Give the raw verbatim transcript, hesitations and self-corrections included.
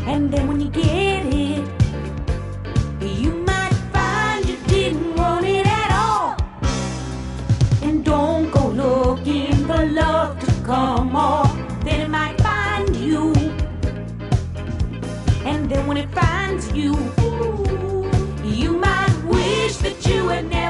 And then when you get it, you might find you didn't want it at all. And don't go looking for love to come off, then it might find you. And then when it finds you, you might wish that you had never